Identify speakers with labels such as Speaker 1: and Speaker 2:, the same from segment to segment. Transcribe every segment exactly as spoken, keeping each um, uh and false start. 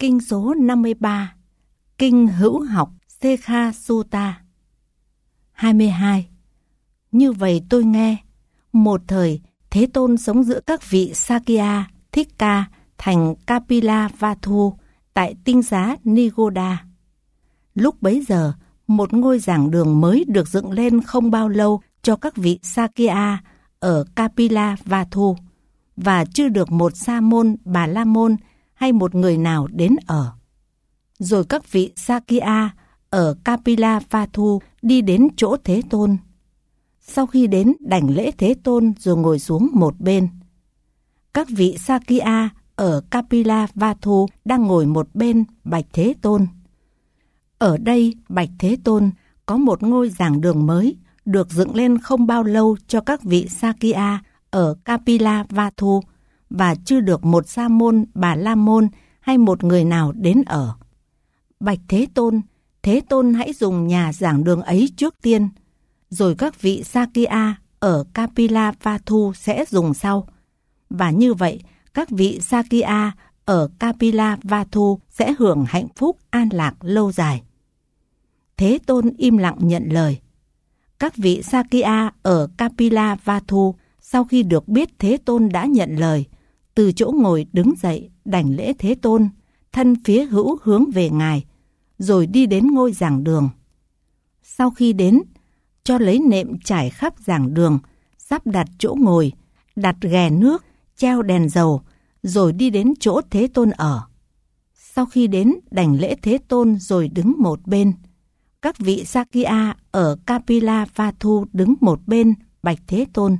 Speaker 1: Kinh số năm mươi ba, Kinh Hữu Học Sekha Sutta. hai mươi hai. Như vậy tôi nghe, một thời Thế Tôn sống giữa các vị Sakya, Thích Ca thành Kapilavatthu tại tinh xá Nigoda. Lúc bấy giờ, một ngôi giảng đường mới được dựng lên không bao lâu cho các vị Sakya ở Kapilavatthu, và chưa được một sa môn, bà la môn hay một người nào đến ở. Rồi các vị Sakya ở Kapilavatthu đi đến chỗ Thế Tôn. Sau khi đến đảnh lễ Thế Tôn rồi ngồi xuống một bên. Các vị Sakya ở Kapilavatthu đang ngồi một bên bạch Thế Tôn. Ở đây bạch Thế Tôn có một ngôi giảng đường mới được dựng lên không bao lâu cho các vị Sakya ở Kapilavatthu, và chưa được một sa môn, bà la môn hay một người nào đến ở. Bạch Thế Tôn, Thế Tôn hãy dùng nhà giảng đường ấy trước tiên, rồi các vị Sakya ở Kapilavatthu sẽ dùng sau. Và như vậy, các vị Sakya ở Kapilavatthu sẽ hưởng hạnh phúc an lạc lâu dài. Thế Tôn im lặng nhận lời. Các vị Sakya ở Kapilavatthu sau khi được biết Thế Tôn đã nhận lời, từ chỗ ngồi đứng dậy đảnh lễ Thế Tôn, thân phía hữu hướng về Ngài, rồi đi đến ngôi giảng đường. Sau khi đến, cho lấy nệm trải khắp giảng đường, sắp đặt chỗ ngồi, đặt ghè nước, treo đèn dầu, rồi đi đến chỗ Thế Tôn ở. Sau khi đến đảnh lễ Thế Tôn rồi đứng một bên. Các vị Sakya ở Kapilavatthu đứng một bên bạch Thế Tôn.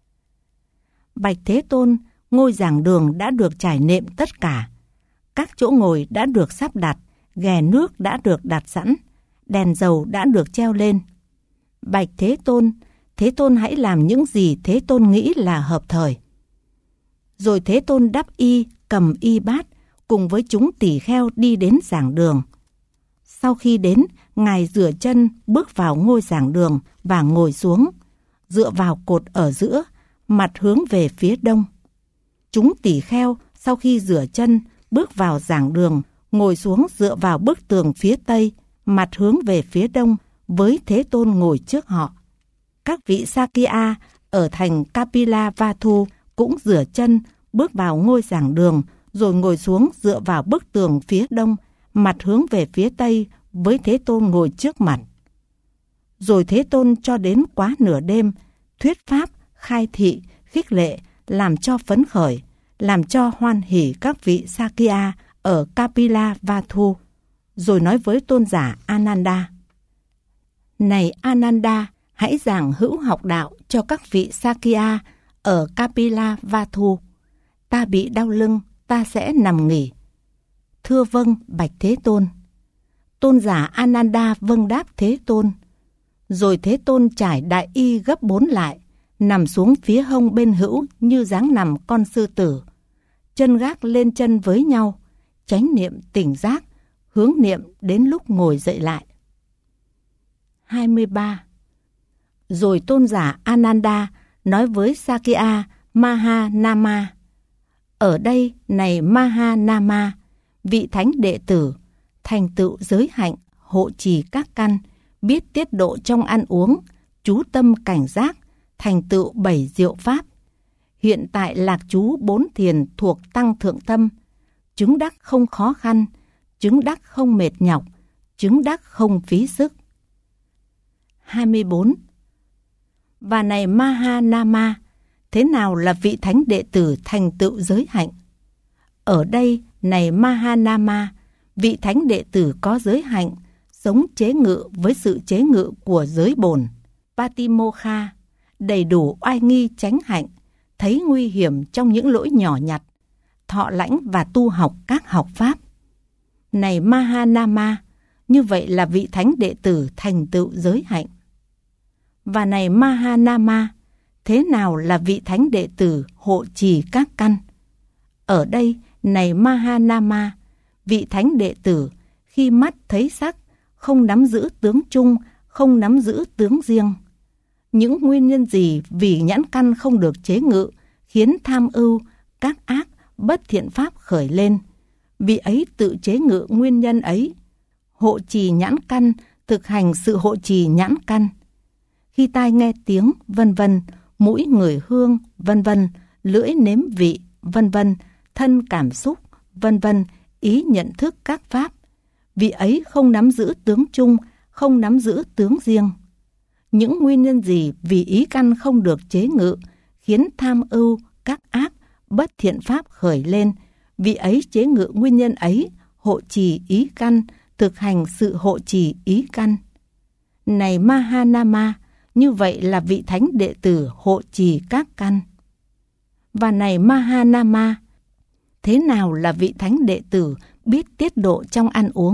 Speaker 1: Bạch Thế Tôn, ngôi giảng đường đã được trải nệm tất cả. Các chỗ ngồi đã được sắp đặt, ghè nước đã được đặt sẵn, đèn dầu đã được treo lên. Bạch Thế Tôn, Thế Tôn hãy làm những gì Thế Tôn nghĩ là hợp thời. Rồi Thế Tôn đắp y, cầm y bát, cùng với chúng tỳ kheo đi đến giảng đường. Sau khi đến, Ngài rửa chân, bước vào ngôi giảng đường và ngồi xuống, dựa vào cột ở giữa, mặt hướng về phía đông. Chúng tỳ kheo sau khi rửa chân, bước vào giảng đường, ngồi xuống dựa vào bức tường phía tây, mặt hướng về phía đông, với Thế Tôn ngồi trước họ. Các vị Sakya ở thành Kapilavatthu cũng rửa chân, bước vào ngôi giảng đường, rồi ngồi xuống dựa vào bức tường phía đông, mặt hướng về phía tây, với Thế Tôn ngồi trước mặt. Rồi Thế Tôn cho đến quá nửa đêm, thuyết pháp, khai thị, khích lệ, làm cho phấn khởi, làm cho hoan hỉ các vị Sakya ở Kapilavatthu, rồi nói với tôn giả Ananda: Này Ananda, hãy giảng hữu học đạo cho các vị Sakya ở Kapilavatthu. Ta bị đau lưng, ta sẽ nằm nghỉ. Thưa vâng, bạch Thế Tôn. Tôn giả Ananda vâng đáp Thế Tôn. Rồi Thế Tôn trải đại y gấp bốn lại, nằm xuống phía hông bên hữu như dáng nằm con sư tử, chân gác lên chân với nhau, chánh niệm tỉnh giác, hướng niệm đến lúc ngồi dậy lại. hai mươi ba. Rồi tôn giả Ananda nói với Sakya Mahanama: Ở đây, này Mahanama, vị thánh đệ tử, thành tựu giới hạnh, hộ trì các căn, biết tiết độ trong ăn uống, chú tâm cảnh giác, thành tựu bảy diệu pháp. Hiện tại lạc trú bốn thiền thuộc tăng thượng tâm, chứng đắc không khó khăn, chứng đắc không mệt nhọc, chứng đắc không phí sức. hai mươi bốn. Và này Mahanama, thế nào là vị thánh đệ tử thành tựu giới hạnh? Ở đây, này Mahanama, vị thánh đệ tử có giới hạnh, sống chế ngự với sự chế ngự của giới bổn, Patimokha, đầy đủ oai nghi chánh hạnh, thấy nguy hiểm trong những lỗi nhỏ nhặt, thọ lãnh và tu học các học pháp. Này Mahanama, như vậy là vị thánh đệ tử thành tựu giới hạnh. Và này Mahanama, thế nào là vị thánh đệ tử hộ trì các căn? Ở đây, này Mahanama, vị thánh đệ tử khi mắt thấy sắc, không nắm giữ tướng chung, không nắm giữ tướng riêng. Những nguyên nhân gì vì nhãn căn không được chế ngự khiến tham ưu, các ác, bất thiện pháp khởi lên? vị ấy tự chế ngự nguyên nhân ấy. Hộ trì nhãn căn, thực hành sự hộ trì nhãn căn. Khi tai nghe tiếng, vân vân, mũi ngửi hương, vân vân, lưỡi nếm vị, vân vân, thân cảm xúc, vân vân, ý nhận thức các pháp. Vị ấy không nắm giữ tướng chung, không nắm giữ tướng riêng. Những nguyên nhân gì vì ý căn không được chế ngự, khiến tham ưu, các ác, bất thiện pháp khởi lên, vị ấy chế ngự nguyên nhân ấy, hộ trì ý căn, thực hành sự hộ trì ý căn. Này Mahanama, như vậy là vị thánh đệ tử hộ trì các căn. Và này Mahanama, thế nào là vị thánh đệ tử biết tiết độ trong ăn uống?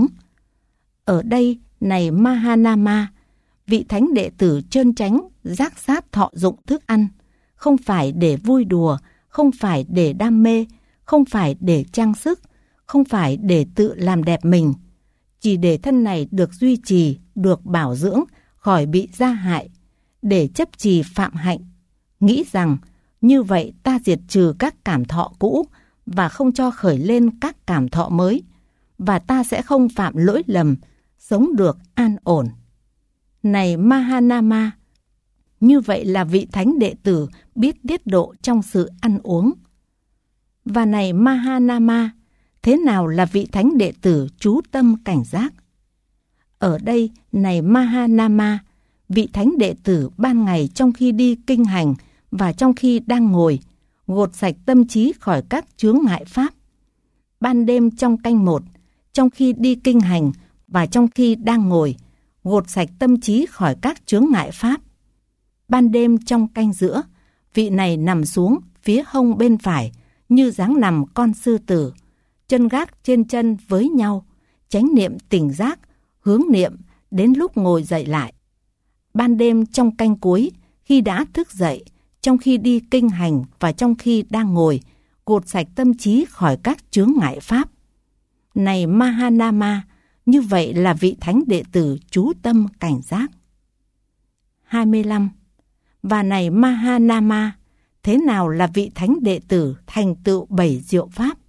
Speaker 1: Ở đây, này Mahanama, vị thánh đệ tử trơn tránh, giác sát thọ dụng thức ăn, không phải để vui đùa, không phải để đam mê, không phải để trang sức, không phải để tự làm đẹp mình, chỉ để thân này được duy trì, được bảo dưỡng, khỏi bị gia hại, để chấp trì phạm hạnh, nghĩ rằng như vậy ta diệt trừ các cảm thọ cũ và không cho khởi lên các cảm thọ mới, và ta sẽ không phạm lỗi lầm, sống được an ổn. Này Mahanama, như vậy là vị thánh đệ tử biết tiết độ trong sự ăn uống. Và này Mahanama, thế nào là vị thánh đệ tử chú tâm cảnh giác? Ở đây, này Mahanama, vị thánh đệ tử ban ngày trong khi đi kinh hành và trong khi đang ngồi, gột sạch tâm trí khỏi các chướng ngại pháp. Ban đêm trong canh một, trong khi đi kinh hành và trong khi đang ngồi, gột sạch tâm trí khỏi các chướng ngại pháp. Ban đêm trong canh giữa, vị này nằm xuống phía hông bên phải, như dáng nằm con sư tử, chân gác trên chân với nhau, chánh niệm tỉnh giác, hướng niệm đến lúc ngồi dậy lại. Ban đêm trong canh cuối, khi đã thức dậy, trong khi đi kinh hành và trong khi đang ngồi, gột sạch tâm trí khỏi các chướng ngại pháp. Này Mahanama, như vậy là vị thánh đệ tử chú tâm cảnh giác. hai mươi lăm. Và này Mahanama, thế nào là vị thánh đệ tử thành tựu bảy diệu pháp?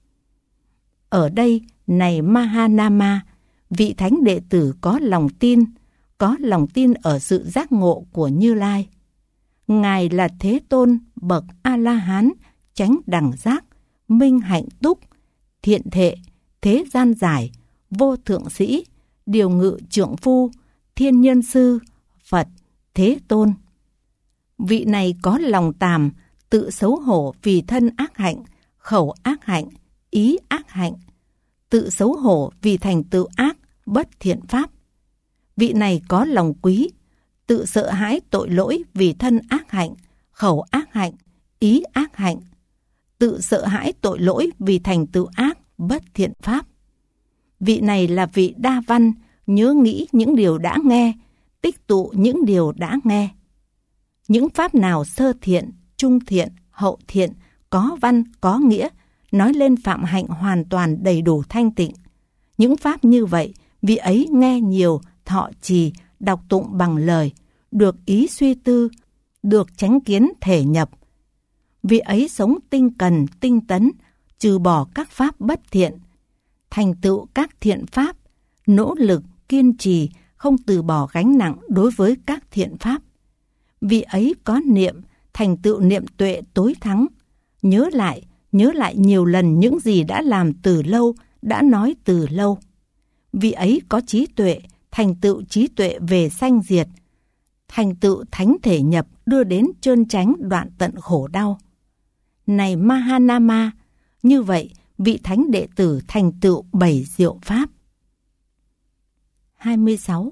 Speaker 1: Ở đây, này Mahanama, vị thánh đệ tử có lòng tin, có lòng tin ở sự giác ngộ của Như Lai. Ngài là Thế Tôn, bậc A-la-hán, chánh đẳng giác, minh hạnh túc, thiện thệ, thế gian giải, vô thượng sĩ, điều ngự trượng phu, thiên nhân sư, Phật, Thế Tôn. Vị này có lòng tàm, tự xấu hổ vì thân ác hạnh, khẩu ác hạnh, ý ác hạnh, tự xấu hổ vì thành tựu ác, bất thiện pháp. Vị này có lòng quý, tự sợ hãi tội lỗi vì thân ác hạnh, khẩu ác hạnh, ý ác hạnh, tự sợ hãi tội lỗi vì thành tựu ác, bất thiện pháp. Vị này là vị đa văn, nhớ nghĩ những điều đã nghe, tích tụ những điều đã nghe. Những pháp nào sơ thiện, trung thiện, hậu thiện, có văn, có nghĩa, nói lên phạm hạnh hoàn toàn đầy đủ thanh tịnh. Những pháp như vậy, vị ấy nghe nhiều, thọ trì, đọc tụng bằng lời, được ý suy tư, được chánh kiến thể nhập. Vị ấy sống tinh cần, tinh tấn, trừ bỏ các pháp bất thiện, thành tựu các thiện pháp, nỗ lực, kiên trì, không từ bỏ gánh nặng đối với các thiện pháp. Vị ấy có niệm, thành tựu niệm tuệ tối thắng, nhớ lại, nhớ lại nhiều lần những gì đã làm từ lâu, đã nói từ lâu. Vị ấy có trí tuệ, thành tựu trí tuệ về sanh diệt, thành tựu thánh thể nhập đưa đến trơn chánh đoạn tận khổ đau. Này Mahanama, như vậy vị thánh đệ tử thành tựu bảy diệu pháp. hai mươi sáu.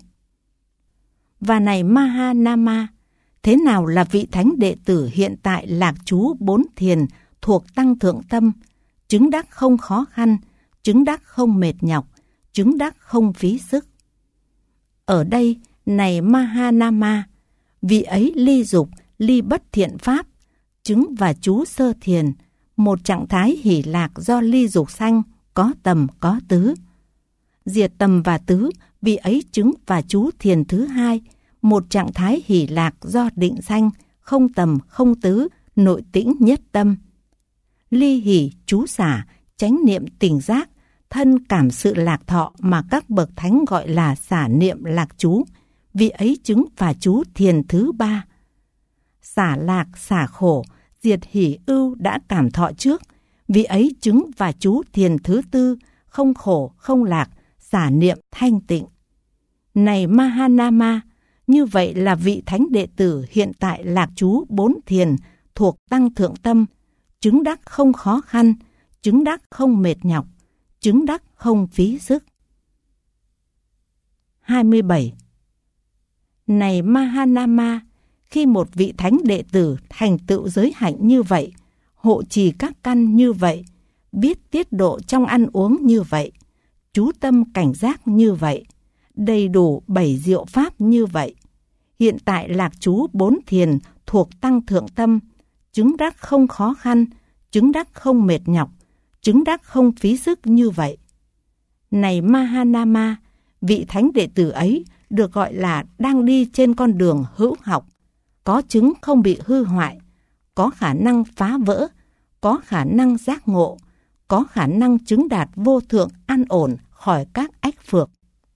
Speaker 1: Và này Mahanama, thế nào là vị thánh đệ tử hiện tại lạc trú bốn thiền thuộc tăng thượng tâm, chứng đắc không khó khăn, chứng đắc không mệt nhọc, chứng đắc không phí sức? Ở đây, này Mahanama, vị ấy ly dục, ly bất thiện pháp, chứng và trú sơ thiền, một trạng thái hỷ lạc do ly dục sanh, có tầm có tứ. Diệt tầm và tứ, vị ấy chứng và trú thiền thứ hai, một trạng thái hỷ lạc do định sanh, không tầm không tứ, nội tĩnh nhất tâm. Ly hỷ trú xả, chánh niệm tỉnh giác, thân cảm sự lạc thọ mà các bậc thánh gọi là xả niệm lạc chú, vị ấy chứng và chú thiền thứ ba. Xả lạc, xả khổ, diệt hỷ ưu đã cảm thọ trước, vị ấy chứng và chú thiền thứ tư, không khổ, không lạc, xả niệm thanh tịnh. Này Mahanama, như vậy là vị thánh đệ tử hiện tại lạc chú bốn thiền thuộc tăng thượng tâm, chứng đắc không khó khăn, chứng đắc không mệt nhọc, chứng đắc không phí sức. hai mươi bảy. Này Mahanama, khi một vị thánh đệ tử thành tựu giới hạnh như vậy, hộ trì các căn như vậy, biết tiết độ trong ăn uống như vậy, chú tâm cảnh giác như vậy, đầy đủ bảy diệu pháp như vậy, hiện tại lạc chú bốn thiền thuộc tăng thượng tâm, chứng đắc không khó khăn, chứng đắc không mệt nhọc, chứng đắc không phí sức như vậy. Này Mahanama, vị thánh đệ tử ấy được gọi là đang đi trên con đường hữu học, có chứng không bị hư hoại, có khả năng phá vỡ, có khả năng giác ngộ, có khả năng chứng đạt vô thượng an ổn khỏi các ách phược.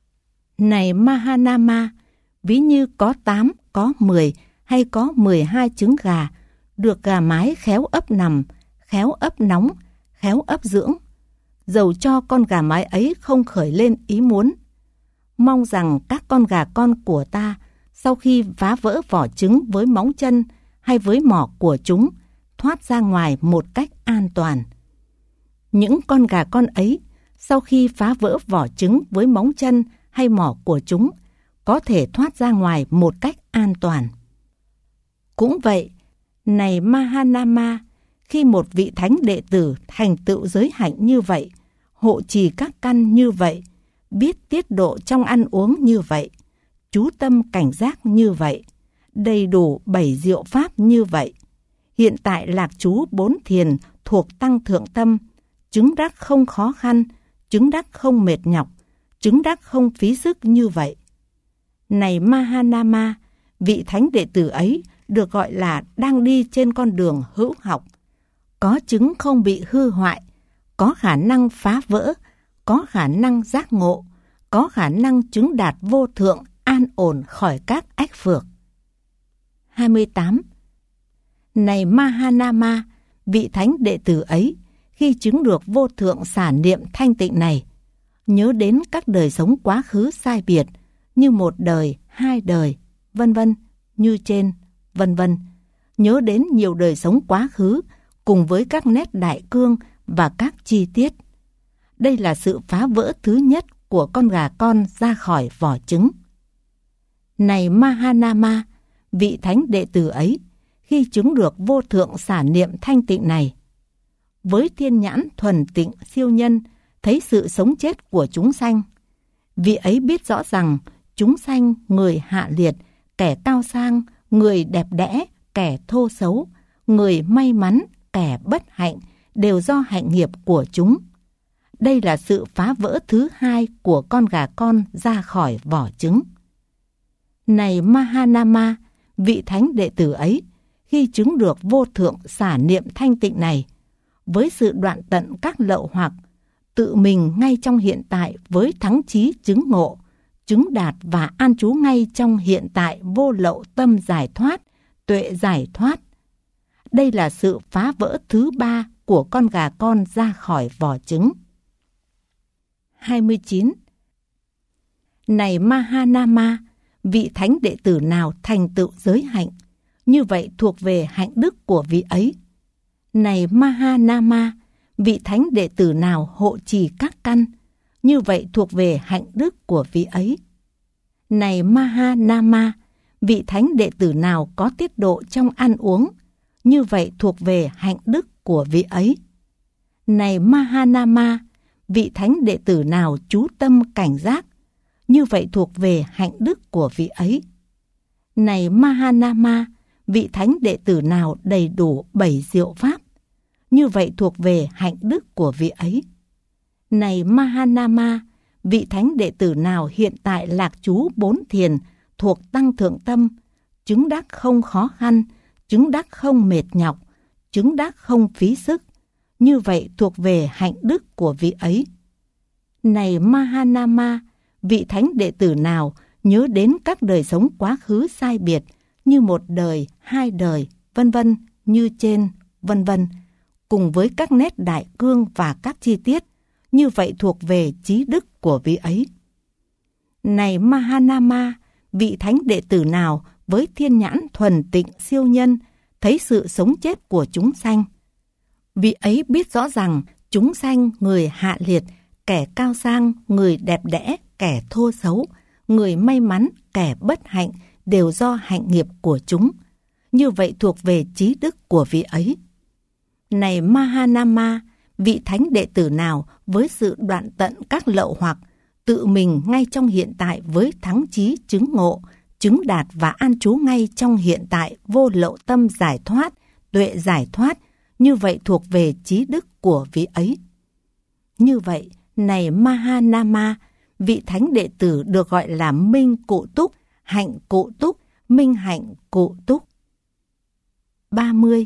Speaker 1: Này Mahanama, ví như có tám, có mười hay có mười hai trứng gà, được gà mái khéo ấp nằm, khéo ấp nóng, khéo ấp dưỡng, dầu cho con gà mái ấy không khởi lên ý muốn. Mong rằng các con gà con của ta, sau khi phá vỡ vỏ trứng với móng chân hay với mỏ của chúng, thoát ra ngoài một cách an toàn. Những con gà con ấy, sau khi phá vỡ vỏ trứng với móng chân hay mỏ của chúng, có thể thoát ra ngoài một cách an toàn. Cũng vậy, này Mahanama, khi một vị thánh đệ tử thành tựu giới hạnh như vậy, hộ trì các căn như vậy, biết tiết độ trong ăn uống như vậy, chú tâm cảnh giác như vậy, đầy đủ bảy diệu pháp như vậy, hiện tại lạc chú bốn thiền thuộc tăng thượng tâm, chứng đắc không khó khăn, chứng đắc không mệt nhọc, chứng đắc không phí sức như vậy. Này Mahanama, vị thánh đệ tử ấy được gọi là đang đi trên con đường hữu học, có chứng không bị hư hoại, có khả năng phá vỡ, có khả năng giác ngộ, có khả năng chứng đạt vô thượng an ổn khỏi các ách phược. hai mươi tám. Này Mahanama, vị thánh đệ tử ấy, khi chứng được vô thượng xả niệm thanh tịnh này, nhớ đến các đời sống quá khứ sai biệt, như một đời, hai đời, vân vân, như trên, vân vân, nhớ đến nhiều đời sống quá khứ, cùng với các nét đại cương và các chi tiết. Đây là sự phá vỡ thứ nhất của con gà con ra khỏi vỏ trứng. Này Mahanama, vị thánh đệ tử ấy, khi chứng được vô thượng xả niệm thanh tịnh này, với thiên nhãn thuần tịnh siêu nhân, thấy sự sống chết của chúng sanh, vị ấy biết rõ rằng chúng sanh, người hạ liệt, kẻ cao sang, người đẹp đẽ, kẻ thô xấu, người may mắn, kẻ bất hạnh, đều do hạnh nghiệp của chúng. Đây là sự phá vỡ thứ hai của con gà con ra khỏi vỏ trứng. Này Mahanama, vị thánh đệ tử ấy, khi chứng được vô thượng xả niệm thanh tịnh này, với sự đoạn tận các lậu hoặc, tự mình ngay trong hiện tại với thắng chí chứng ngộ, chứng đạt và an trú ngay trong hiện tại vô lậu tâm giải thoát, tuệ giải thoát. Đây là sự phá vỡ thứ ba của con gà con ra khỏi vỏ trứng. hai mươi chín. Này Mahanama, vị thánh đệ tử nào thành tựu giới hạnh, như vậy thuộc về hạnh đức của vị ấy. Này Mahanama, vị thánh đệ tử nào hộ trì các căn, như vậy thuộc về hạnh đức của vị ấy. Này Mahanama, vị thánh đệ tử nào có tiết độ trong ăn uống, như vậy thuộc về hạnh đức của vị ấy. Này Mahanama, vị thánh đệ tử nào chú tâm cảnh giác, như vậy thuộc về hạnh đức của vị ấy. Này Mahanama, vị thánh đệ tử nào đầy đủ bảy diệu pháp, như vậy thuộc về hạnh đức của vị ấy. Này Mahanama, vị thánh đệ tử nào hiện tại lạc trú bốn thiền thuộc tăng thượng tâm, chứng đắc không khó khăn, chứng đắc không mệt nhọc, chứng đắc không phí sức, như vậy thuộc về hạnh đức của vị ấy. Này Mahanama, vị thánh đệ tử nào nhớ đến các đời sống quá khứ sai biệt như một đời, hai đời, vân vân như trên, vân vân, cùng với các nét đại cương và các chi tiết, như vậy thuộc về trí đức của vị ấy. Này Mahanama, vị thánh đệ tử nào với thiên nhãn thuần tịnh siêu nhân thấy sự sống chết của chúng sanh, vị ấy biết rõ rằng chúng sanh người hạ liệt, kẻ cao sang, người đẹp đẽ, kẻ thô xấu, người may mắn, kẻ bất hạnh đều do hạnh nghiệp của chúng. Như vậy thuộc về trí đức của vị ấy. Này Mahanama, vị thánh đệ tử nào với sự đoạn tận các lậu hoặc, tự mình ngay trong hiện tại với thắng chí chứng ngộ, chứng đạt và an trú ngay trong hiện tại vô lậu tâm giải thoát, tuệ giải thoát, như vậy thuộc về trí đức của vị ấy. Như vậy, này Mahanama, vị thánh đệ tử được gọi là minh cụ túc, hạnh cụ túc, minh hạnh cụ túc. ba mươi.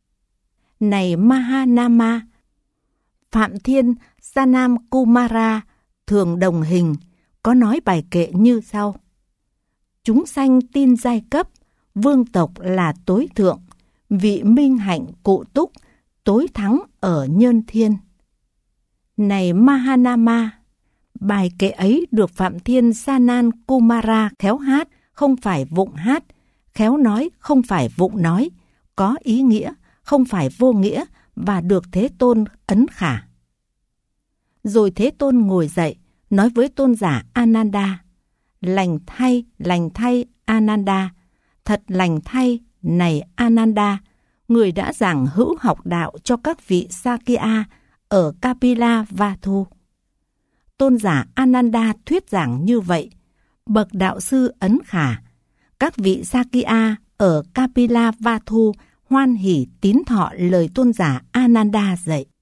Speaker 1: Này Mahanama, Phạm Thiên Sanam Kumara thường đồng hình có nói bài kệ như sau: chúng sanh tin giai cấp, vương tộc là tối thượng, vị minh hạnh cụ túc, tối thắng ở nhân thiên. Này Mahanama, bài kệ ấy được Phạm Thiên Sanan Kumara khéo hát, không phải vụng hát, khéo nói, không phải vụng nói, có ý nghĩa, không phải vô nghĩa, và được Thế Tôn ấn khả. Rồi Thế Tôn ngồi dậy, nói với tôn giả Ananda: lành thay, lành thay Ananda, thật lành thay này Ananda, người đã giảng hữu học đạo cho các vị Sakya ở Kapila Vathu. Tôn giả Ananda thuyết giảng như vậy, bậc đạo sư ấn khả. Các vị Sakya ở Kapila Vathu hoan hỉ tín thọ lời tôn giả Ananda dạy.